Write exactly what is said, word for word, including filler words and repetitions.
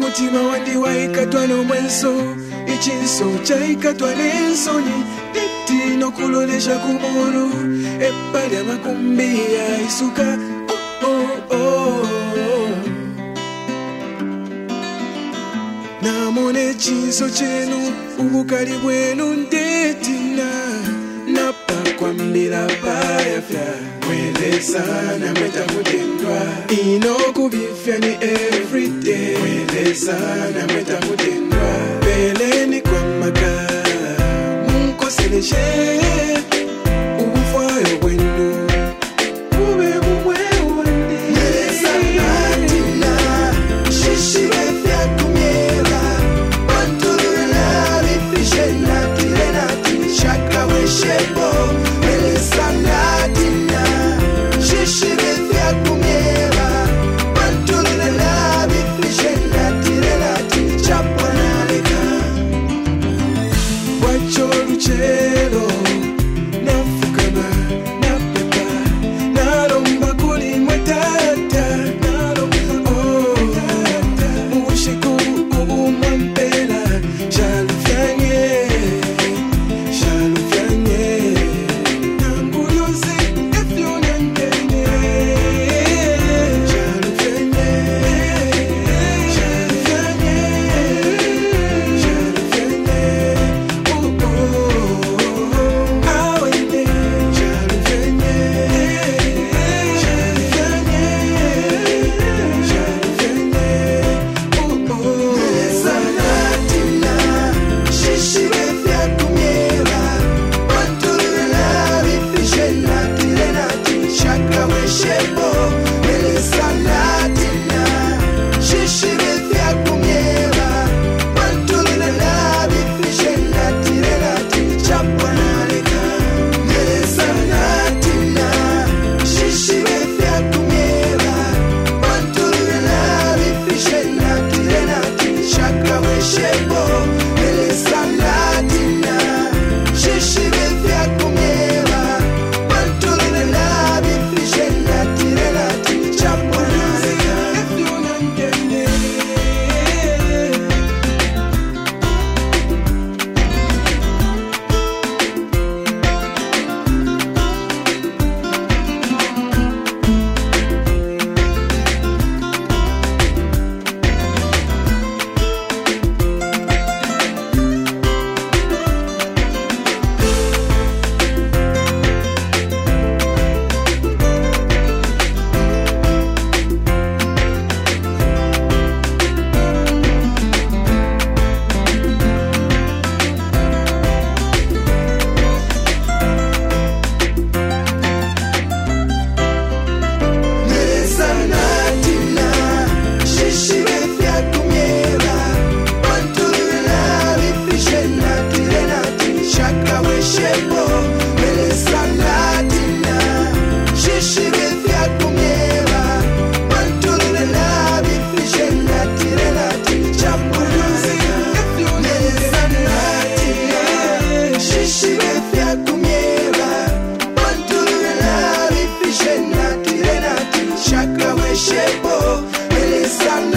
mutima wandi waikatwa n'omwenso ichinso chaikatwa n'ensoni titi nokulolesha kumuru epalya makumbi ya isuka oh, oh, oh. Namone chinso chenu ubukali bwenu ndetina napa kwambila payafya mweleza na mweta mutendwa ino kubifya ni everyday mweleza na mweta mutendwa beleni kwa maka munkoseleshe ubufwayo bwenu ube bumwe wandi mweleza natina shishiwe fya kumyela wantulula bifishe natile nati shaka weshebo mweleza natina shishiwe fya kumyela wantulula bifishe natile nati chapwa naleka wacho luchelo nafukama napepa naromba kuli mwetata naromba oh mushiku ubumampela shalufyanye shalufyanye nambulozi efyonantene shalufyanye shalufyanye shalufyanye oh oh awende shalufyanye shalufyanye shalufyanye oh oh sanatina shishiwe fya kumyela wantulula bifishe natile nati shaka weshebo sanatina shishiwe fya kumyela wantulula bifishe natile nati chapwa naleka sanatina shishiwe fya kumyela wantulula bifishe natile nati shaka weshebo sanatina shishiwe fya kumyela wantulula bifishe natile nati chapwa naleka sanatina shishiwe fya kumyela wantulula bifishe natile nati shaka weshebo sanatina shishiwe fya kumyela wantulula bifishe natile nati chapwa naleka sanatina shishiwe fya kumyela wantulula bifishe natile nati shaka weshebo sana